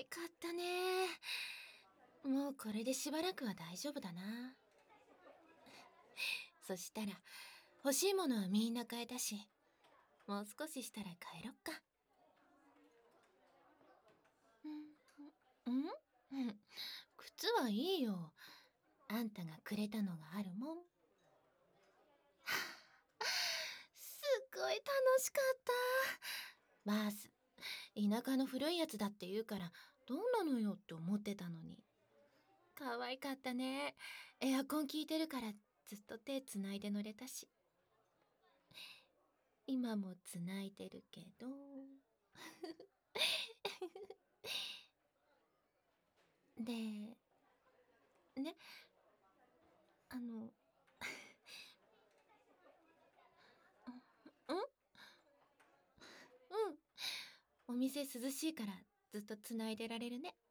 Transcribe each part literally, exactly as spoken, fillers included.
かったね。もうこれでしばらくは大丈夫だな。そしたら欲しいものはみんな買えたし、もう少ししたら帰ろっか。んんうん、靴はいいよ。あんたがくれたのがあるもん。すっごい楽しかった。バース、田舎の古いやつだって言うからどんなのよって思ってたのに。可愛かったね。エアコン効いてるからずっと手つないで乗れたし。今もつないでるけど。で、ね、あの、うんうん。お店涼しいからずっとつないでられるね。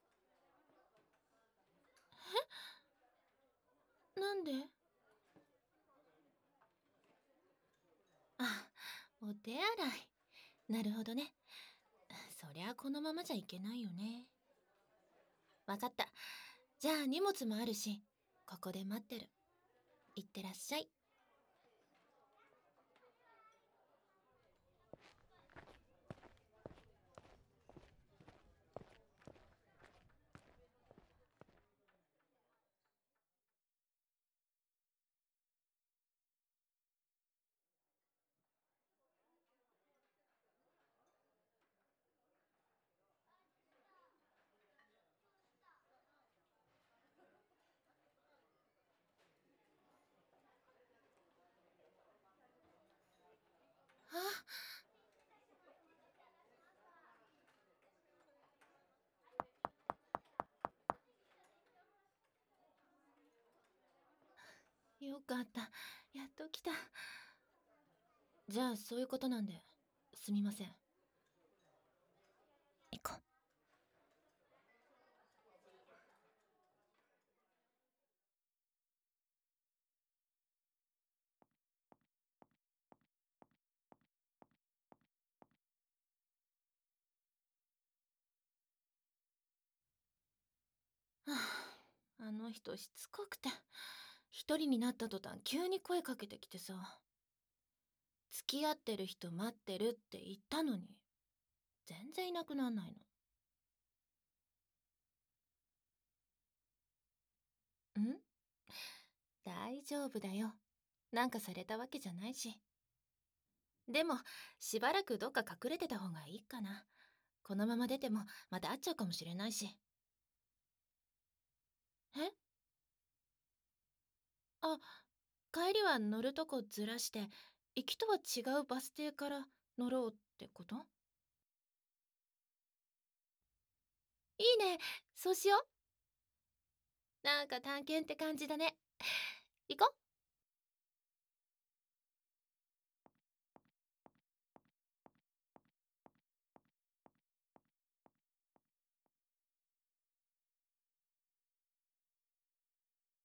え、なんで？あ、お手洗い。なるほどね。そりゃこのままじゃいけないよね。わかった。じゃあ荷物もあるし、ここで待ってる。いってらっしゃい。あ、よかった。やっと来た。じゃあそういうことなんで、すみません。行こう。はあ、あの人しつこくて、一人になった途端急に声かけてきてさ。付き合ってる人待ってるって言ったのに、全然いなくなんないの。ん？大丈夫だよ。なんかされたわけじゃないし。でも、しばらくどっか隠れてた方がいいかな。このまま出てもまた会っちゃうかもしれないし。え？あ、帰りは乗るとこずらして、行きとは違うバス停から乗ろうってこと？いいね。そうしよう。なんか探検って感じだね。行こう。